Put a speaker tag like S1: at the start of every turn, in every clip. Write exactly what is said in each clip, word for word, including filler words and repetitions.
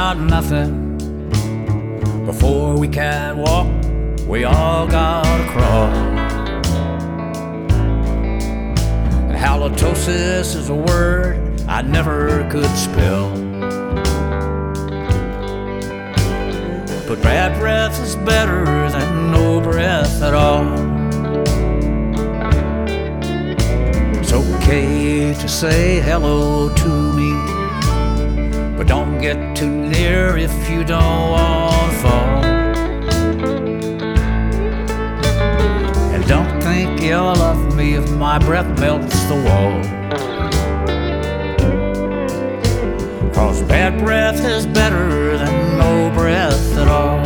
S1: got nothing. Before we can walk, we all gotta crawl. And halitosis is a word I never could spell. But bad breath is better than no breath at all. It's okay to say hello to me, but don't get too near if you don't want to fall. And don't think you'll love me if my breath melts the wall. 'Cause bad breath is better than no breath at all.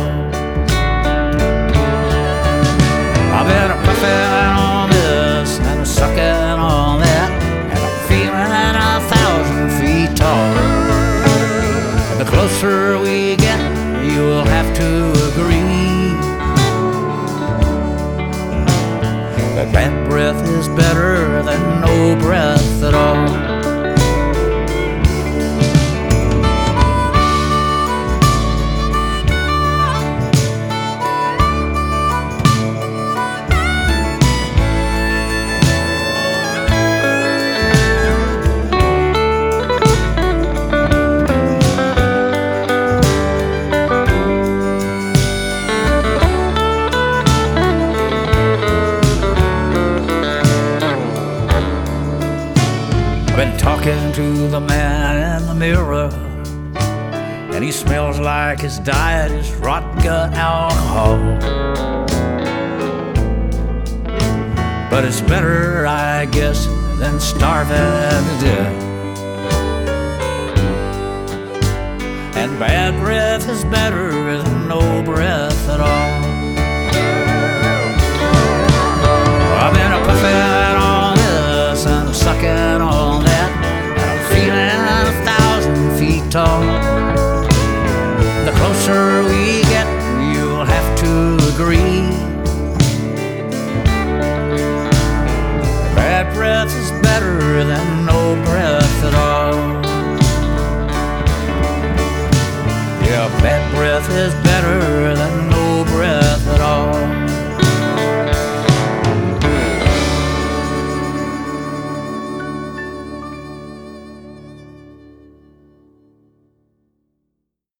S1: I've been a puffin' on this and a sucking on that, and I'm feeling a thousand feet tall. And the closer we get, you'll have to agree that bad breath is better than no breath at all. I've been talking to the man in the mirror, and he smells like his diet is rotten gut alcohol. But it's better, I guess, than starving to death. And bad breath is better than no breath at all. I've been a puffin' on this and a sucking on that, and I'm feeling a thousand feet tall. The closer we get, you'll have to agree bad breath is better than no breath at all. Yeah, bad breath is